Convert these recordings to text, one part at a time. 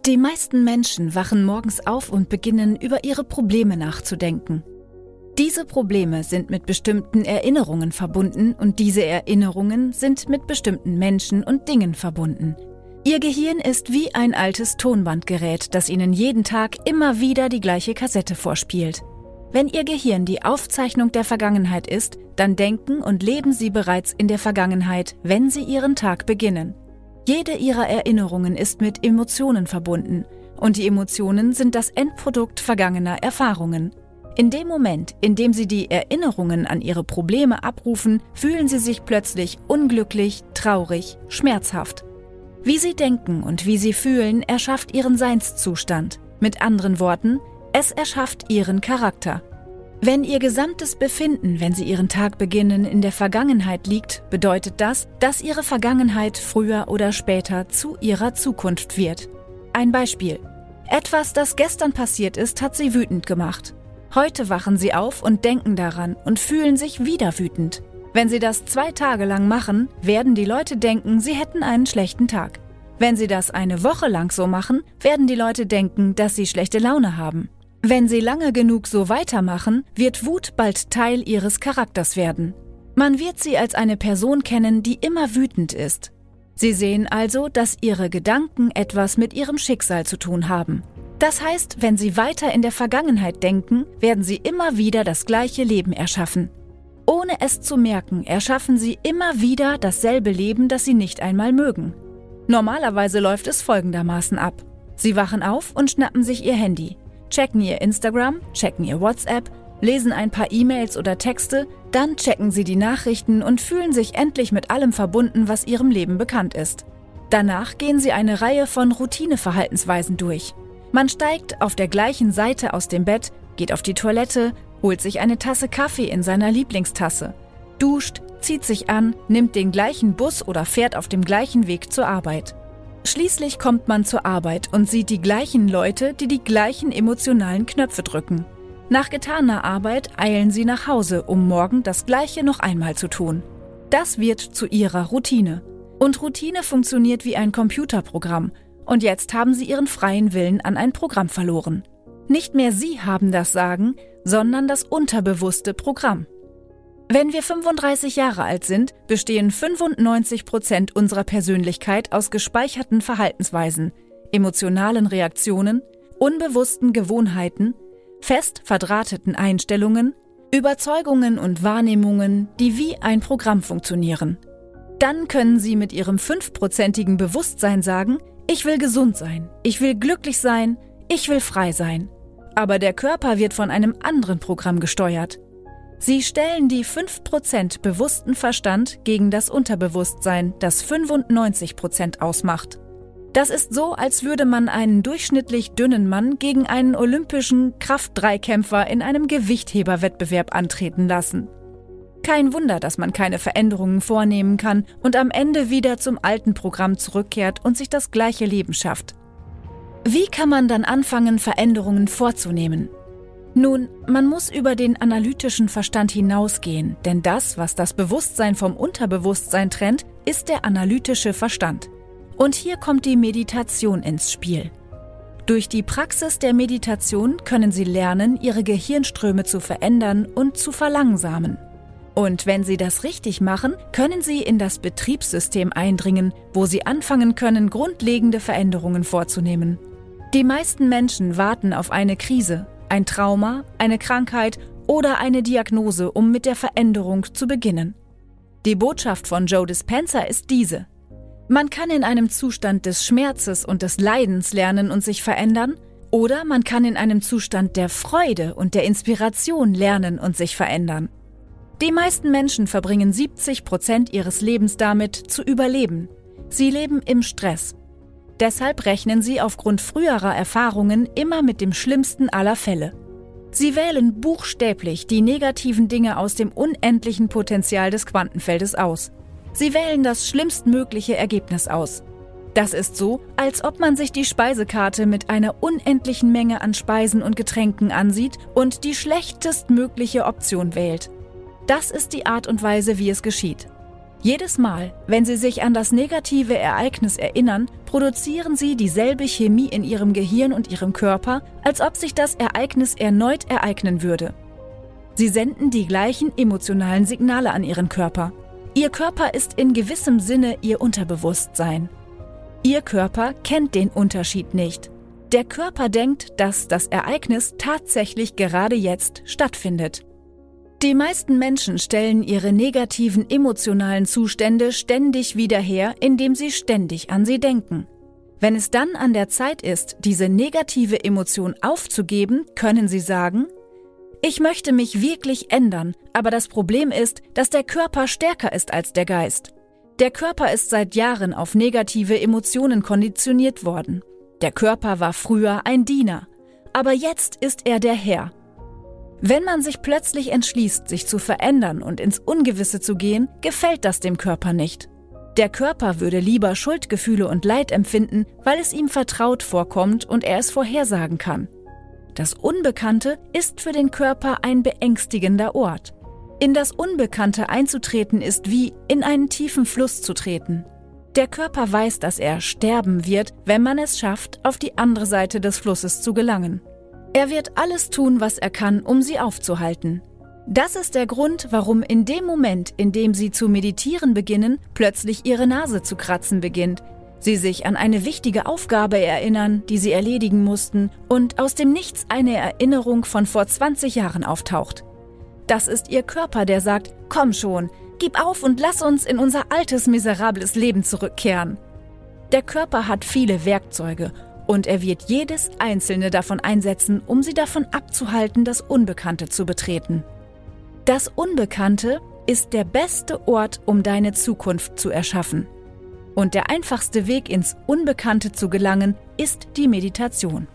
Die meisten Menschen wachen morgens auf und beginnen, über ihre Probleme nachzudenken. Diese Probleme sind mit bestimmten Erinnerungen verbunden und diese Erinnerungen sind mit bestimmten Menschen und Dingen verbunden. Ihr Gehirn ist wie ein altes Tonbandgerät, das Ihnen jeden Tag immer wieder die gleiche Kassette vorspielt. Wenn Ihr Gehirn die Aufzeichnung der Vergangenheit ist, dann denken und leben Sie bereits in der Vergangenheit, wenn Sie Ihren Tag beginnen. Jede Ihrer Erinnerungen ist mit Emotionen verbunden und die Emotionen sind das Endprodukt vergangener Erfahrungen. In dem Moment, in dem Sie die Erinnerungen an Ihre Probleme abrufen, fühlen Sie sich plötzlich unglücklich, traurig, schmerzhaft. Wie Sie denken und wie Sie fühlen, erschafft Ihren Seinszustand. Mit anderen Worten, es erschafft Ihren Charakter. Wenn Ihr gesamtes Befinden, wenn Sie Ihren Tag beginnen, in der Vergangenheit liegt, bedeutet das, dass Ihre Vergangenheit früher oder später zu Ihrer Zukunft wird. Ein Beispiel. Etwas, das gestern passiert ist, hat Sie wütend gemacht. Heute wachen Sie auf und denken daran und fühlen sich wieder wütend. Wenn Sie das 2 Tage lang machen, werden die Leute denken, Sie hätten einen schlechten Tag. Wenn Sie das eine Woche lang so machen, werden die Leute denken, dass Sie schlechte Laune haben. Wenn Sie lange genug so weitermachen, wird Wut bald Teil Ihres Charakters werden. Man wird Sie als eine Person kennen, die immer wütend ist. Sie sehen also, dass Ihre Gedanken etwas mit Ihrem Schicksal zu tun haben. Das heißt, wenn Sie weiter in der Vergangenheit denken, werden Sie immer wieder das gleiche Leben erschaffen. Ohne es zu merken, erschaffen Sie immer wieder dasselbe Leben, das Sie nicht einmal mögen. Normalerweise läuft es folgendermaßen ab. Sie wachen auf und schnappen sich Ihr Handy. Checken Ihr Instagram, checken Ihr WhatsApp, lesen ein paar E-Mails oder Texte, dann checken Sie die Nachrichten und fühlen sich endlich mit allem verbunden, was Ihrem Leben bekannt ist. Danach gehen Sie eine Reihe von Routineverhaltensweisen durch. Man steigt auf der gleichen Seite aus dem Bett, geht auf die Toilette, holt sich eine Tasse Kaffee in seiner Lieblingstasse, duscht, zieht sich an, nimmt den gleichen Bus oder fährt auf dem gleichen Weg zur Arbeit. Schließlich kommt man zur Arbeit und sieht die gleichen Leute, die die gleichen emotionalen Knöpfe drücken. Nach getaner Arbeit eilen Sie nach Hause, um morgen das Gleiche noch einmal zu tun. Das wird zu Ihrer Routine. Und Routine funktioniert wie ein Computerprogramm. Und jetzt haben Sie Ihren freien Willen an ein Programm verloren. Nicht mehr Sie haben das Sagen, sondern das unterbewusste Programm. Wenn wir 35 Jahre alt sind, bestehen 95% unserer Persönlichkeit aus gespeicherten Verhaltensweisen, emotionalen Reaktionen, unbewussten Gewohnheiten, fest verdrahteten Einstellungen, Überzeugungen und Wahrnehmungen, die wie ein Programm funktionieren. Dann können Sie mit Ihrem 5%igen Bewusstsein sagen, ich will gesund sein, ich will glücklich sein, ich will frei sein. Aber der Körper wird von einem anderen Programm gesteuert. Sie stellen die 5% bewussten Verstand gegen das Unterbewusstsein, das 95% ausmacht. Das ist so, als würde man einen durchschnittlich dünnen Mann gegen einen olympischen Kraft-3-Kämpfer in einem Gewichtheberwettbewerb antreten lassen. Kein Wunder, dass man keine Veränderungen vornehmen kann und am Ende wieder zum alten Programm zurückkehrt und sich das gleiche Leben schafft. Wie kann man dann anfangen, Veränderungen vorzunehmen? Nun, man muss über den analytischen Verstand hinausgehen, denn das, was das Bewusstsein vom Unterbewusstsein trennt, ist der analytische Verstand. Und hier kommt die Meditation ins Spiel. Durch die Praxis der Meditation können Sie lernen, Ihre Gehirnströme zu verändern und zu verlangsamen. Und wenn Sie das richtig machen, können Sie in das Betriebssystem eindringen, wo Sie anfangen können, grundlegende Veränderungen vorzunehmen. Die meisten Menschen warten auf eine Krise, ein Trauma, eine Krankheit oder eine Diagnose, um mit der Veränderung zu beginnen. Die Botschaft von Joe Dispenza ist diese: Man kann in einem Zustand des Schmerzes und des Leidens lernen und sich verändern, oder man kann in einem Zustand der Freude und der Inspiration lernen und sich verändern. Die meisten Menschen verbringen 70% ihres Lebens damit, zu überleben. Sie leben im Stress. Deshalb rechnen sie aufgrund früherer Erfahrungen immer mit dem schlimmsten aller Fälle. Sie wählen buchstäblich die negativen Dinge aus dem unendlichen Potenzial des Quantenfeldes aus. Sie wählen das schlimmstmögliche Ergebnis aus. Das ist so, als ob man sich die Speisekarte mit einer unendlichen Menge an Speisen und Getränken ansieht und die schlechtestmögliche Option wählt. Das ist die Art und Weise, wie es geschieht. Jedes Mal, wenn Sie sich an das negative Ereignis erinnern, produzieren Sie dieselbe Chemie in Ihrem Gehirn und Ihrem Körper, als ob sich das Ereignis erneut ereignen würde. Sie senden die gleichen emotionalen Signale an Ihren Körper. Ihr Körper ist in gewissem Sinne Ihr Unterbewusstsein. Ihr Körper kennt den Unterschied nicht. Der Körper denkt, dass das Ereignis tatsächlich gerade jetzt stattfindet. Die meisten Menschen stellen ihre negativen emotionalen Zustände ständig wieder her, indem sie ständig an sie denken. Wenn es dann an der Zeit ist, diese negative Emotion aufzugeben, können sie sagen: Ich möchte mich wirklich ändern, aber das Problem ist, dass der Körper stärker ist als der Geist. Der Körper ist seit Jahren auf negative Emotionen konditioniert worden. Der Körper war früher ein Diener, aber jetzt ist er der Herr. Wenn man sich plötzlich entschließt, sich zu verändern und ins Ungewisse zu gehen, gefällt das dem Körper nicht. Der Körper würde lieber Schuldgefühle und Leid empfinden, weil es ihm vertraut vorkommt und er es vorhersagen kann. Das Unbekannte ist für den Körper ein beängstigender Ort. In das Unbekannte einzutreten ist wie in einen tiefen Fluss zu treten. Der Körper weiß, dass er sterben wird, wenn man es schafft, auf die andere Seite des Flusses zu gelangen. Er wird alles tun, was er kann, um sie aufzuhalten. Das ist der Grund, warum in dem Moment, in dem sie zu meditieren beginnen, plötzlich ihre Nase zu kratzen beginnt, sie sich an eine wichtige Aufgabe erinnern, die sie erledigen mussten, und aus dem Nichts eine Erinnerung von vor 20 Jahren auftaucht. Das ist ihr Körper, der sagt: Komm schon, gib auf und lass uns in unser altes, miserables Leben zurückkehren. Der Körper hat viele Werkzeuge und er wird jedes einzelne davon einsetzen, um sie davon abzuhalten, das Unbekannte zu betreten. Das Unbekannte ist der beste Ort, um deine Zukunft zu erschaffen. Und der einfachste Weg, ins Unbekannte zu gelangen, ist die Meditation.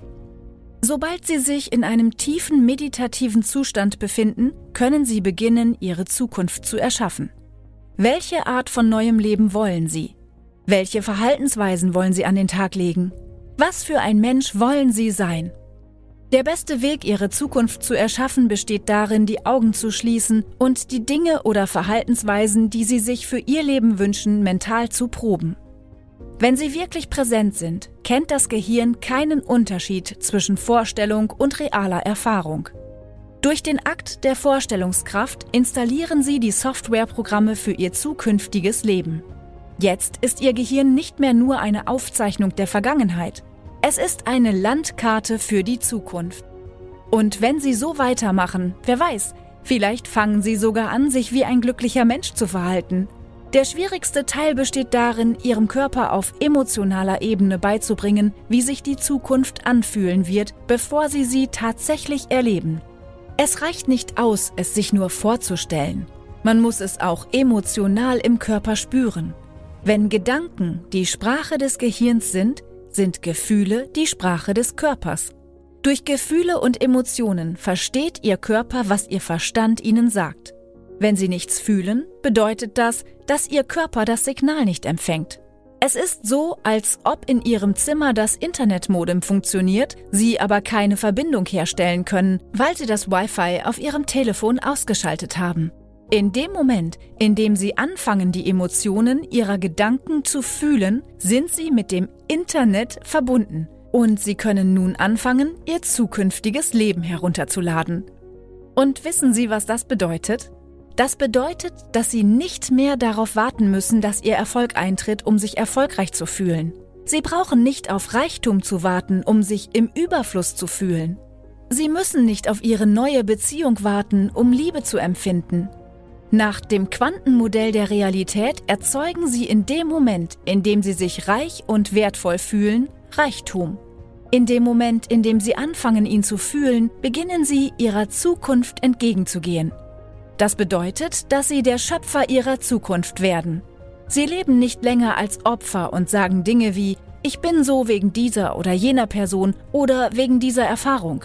Sobald Sie sich in einem tiefen meditativen Zustand befinden, können Sie beginnen, Ihre Zukunft zu erschaffen. Welche Art von neuem Leben wollen Sie? Welche Verhaltensweisen wollen Sie an den Tag legen? Was für ein Mensch wollen Sie sein? Der beste Weg, Ihre Zukunft zu erschaffen, besteht darin, die Augen zu schließen und die Dinge oder Verhaltensweisen, die Sie sich für Ihr Leben wünschen, mental zu proben. Wenn Sie wirklich präsent sind, kennt das Gehirn keinen Unterschied zwischen Vorstellung und realer Erfahrung. Durch den Akt der Vorstellungskraft installieren Sie die Softwareprogramme für Ihr zukünftiges Leben. Jetzt ist Ihr Gehirn nicht mehr nur eine Aufzeichnung der Vergangenheit. Es ist eine Landkarte für die Zukunft. Und wenn Sie so weitermachen, wer weiß, vielleicht fangen Sie sogar an, sich wie ein glücklicher Mensch zu verhalten. Der schwierigste Teil besteht darin, Ihrem Körper auf emotionaler Ebene beizubringen, wie sich die Zukunft anfühlen wird, bevor Sie sie tatsächlich erleben. Es reicht nicht aus, es sich nur vorzustellen. Man muss es auch emotional im Körper spüren. Wenn Gedanken die Sprache des Gehirns sind, sind Gefühle die Sprache des Körpers. Durch Gefühle und Emotionen versteht Ihr Körper, was Ihr Verstand Ihnen sagt. Wenn Sie nichts fühlen, bedeutet das, dass Ihr Körper das Signal nicht empfängt. Es ist so, als ob in Ihrem Zimmer das Internetmodem funktioniert, Sie aber keine Verbindung herstellen können, weil Sie das Wi-Fi auf Ihrem Telefon ausgeschaltet haben. In dem Moment, in dem Sie anfangen, die Emotionen Ihrer Gedanken zu fühlen, sind Sie mit dem Internet verbunden und Sie können nun anfangen, Ihr zukünftiges Leben herunterzuladen. Und wissen Sie, was das bedeutet? Das bedeutet, dass Sie nicht mehr darauf warten müssen, dass Ihr Erfolg eintritt, um sich erfolgreich zu fühlen. Sie brauchen nicht auf Reichtum zu warten, um sich im Überfluss zu fühlen. Sie müssen nicht auf Ihre neue Beziehung warten, um Liebe zu empfinden. Nach dem Quantenmodell der Realität erzeugen Sie in dem Moment, in dem Sie sich reich und wertvoll fühlen, Reichtum. In dem Moment, in dem Sie anfangen, ihn zu fühlen, beginnen Sie, Ihrer Zukunft entgegenzugehen. Das bedeutet, dass Sie der Schöpfer Ihrer Zukunft werden. Sie leben nicht länger als Opfer und sagen Dinge wie: Ich bin so wegen dieser oder jener Person oder wegen dieser Erfahrung.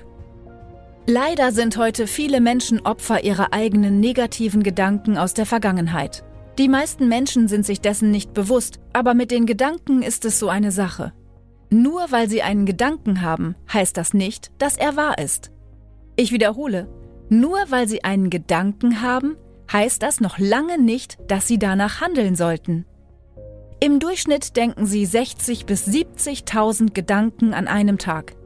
Leider sind heute viele Menschen Opfer ihrer eigenen negativen Gedanken aus der Vergangenheit. Die meisten Menschen sind sich dessen nicht bewusst, aber mit den Gedanken ist es so eine Sache. Nur weil sie einen Gedanken haben, heißt das nicht, dass er wahr ist. Ich wiederhole, nur weil sie einen Gedanken haben, heißt das noch lange nicht, dass Sie danach handeln sollten. Im Durchschnitt denken Sie 60.000 bis 70.000 Gedanken an einem Tag.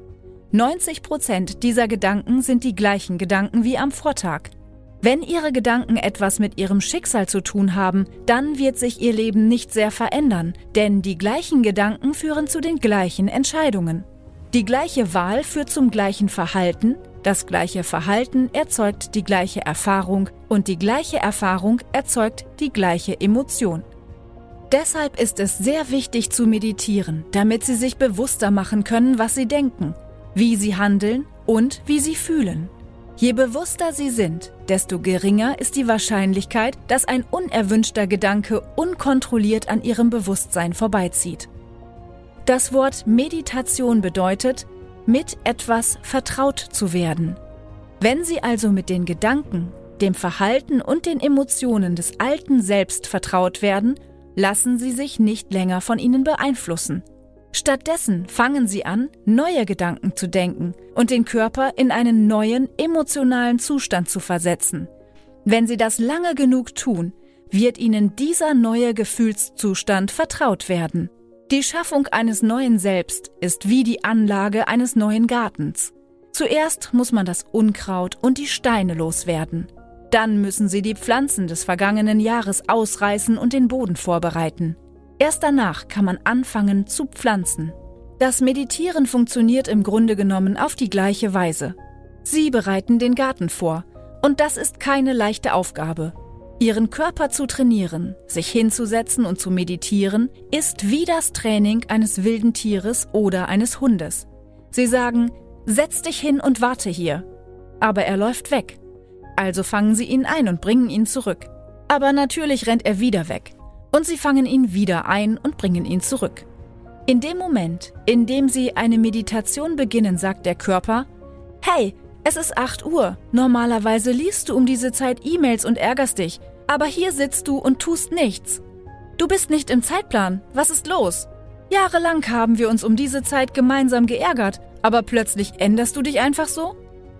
90% dieser Gedanken sind die gleichen Gedanken wie am Vortag. Wenn Ihre Gedanken etwas mit Ihrem Schicksal zu tun haben, dann wird sich Ihr Leben nicht sehr verändern, denn die gleichen Gedanken führen zu den gleichen Entscheidungen. Die gleiche Wahl führt zum gleichen Verhalten, das gleiche Verhalten erzeugt die gleiche Erfahrung und die gleiche Erfahrung erzeugt die gleiche Emotion. Deshalb ist es sehr wichtig zu meditieren, damit Sie sich bewusster machen können, was Sie denken, wie Sie handeln und wie Sie fühlen. Je bewusster Sie sind, desto geringer ist die Wahrscheinlichkeit, dass ein unerwünschter Gedanke unkontrolliert an Ihrem Bewusstsein vorbeizieht. Das Wort Meditation bedeutet, mit etwas vertraut zu werden. Wenn Sie also mit den Gedanken, dem Verhalten und den Emotionen des alten Selbst vertraut werden, lassen Sie sich nicht länger von ihnen beeinflussen. Stattdessen fangen Sie an, neue Gedanken zu denken und den Körper in einen neuen emotionalen Zustand zu versetzen. Wenn Sie das lange genug tun, wird Ihnen dieser neue Gefühlszustand vertraut werden. Die Schaffung eines neuen Selbst ist wie die Anlage eines neuen Gartens. Zuerst muss man das Unkraut und die Steine loswerden. Dann müssen Sie die Pflanzen des vergangenen Jahres ausreißen und den Boden vorbereiten. Erst danach kann man anfangen zu pflanzen. Das Meditieren funktioniert im Grunde genommen auf die gleiche Weise. Sie bereiten den Garten vor, und das ist keine leichte Aufgabe. Ihren Körper zu trainieren, sich hinzusetzen und zu meditieren, ist wie das Training eines wilden Tieres oder eines Hundes. Sie sagen, setz dich hin und warte hier. Aber er läuft weg. Also fangen Sie ihn ein und bringen ihn zurück. Aber natürlich rennt er wieder weg. Und Sie fangen ihn wieder ein und bringen ihn zurück. In dem Moment, in dem Sie eine Meditation beginnen, sagt der Körper, hey, es ist 8 Uhr, normalerweise liest du um diese Zeit E-Mails und ärgerst dich, aber hier sitzt du und tust nichts. Du bist nicht im Zeitplan, was ist los? Jahrelang haben wir uns um diese Zeit gemeinsam geärgert, aber plötzlich änderst du dich einfach so?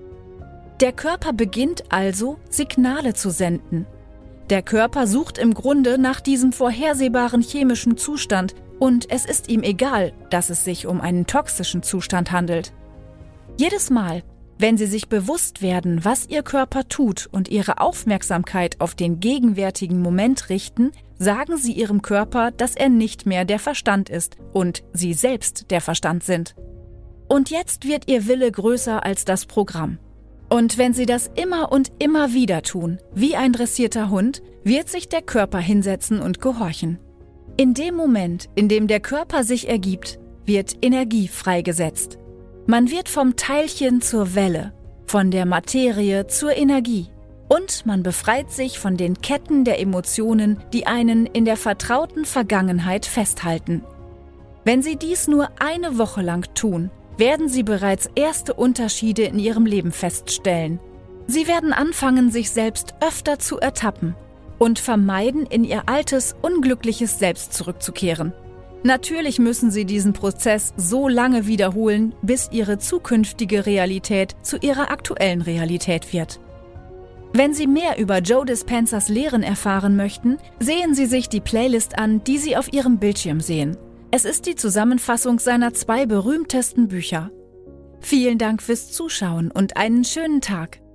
Der Körper beginnt also, Signale zu senden. Der Körper sucht im Grunde nach diesem vorhersehbaren chemischen Zustand und es ist ihm egal, dass es sich um einen toxischen Zustand handelt. Jedes Mal, wenn Sie sich bewusst werden, was Ihr Körper tut und Ihre Aufmerksamkeit auf den gegenwärtigen Moment richten, sagen Sie Ihrem Körper, dass er nicht mehr der Verstand ist und Sie selbst der Verstand sind. Und jetzt wird Ihr Wille größer als das Programm. Und wenn Sie das immer und immer wieder tun, wie ein dressierter Hund, wird sich der Körper hinsetzen und gehorchen. In dem Moment, in dem der Körper sich ergibt, wird Energie freigesetzt. Man wird vom Teilchen zur Welle, von der Materie zur Energie. Und man befreit sich von den Ketten der Emotionen, die einen in der vertrauten Vergangenheit festhalten. Wenn Sie dies nur eine Woche lang tun, werden Sie bereits erste Unterschiede in Ihrem Leben feststellen. Sie werden anfangen, sich selbst öfter zu ertappen und vermeiden, in Ihr altes, unglückliches Selbst zurückzukehren. Natürlich müssen Sie diesen Prozess so lange wiederholen, bis Ihre zukünftige Realität zu Ihrer aktuellen Realität wird. Wenn Sie mehr über Joe Dispenzas Lehren erfahren möchten, sehen Sie sich die Playlist an, die Sie auf Ihrem Bildschirm sehen. Es ist die Zusammenfassung seiner 2 berühmtesten Bücher. Vielen Dank fürs Zuschauen und einen schönen Tag.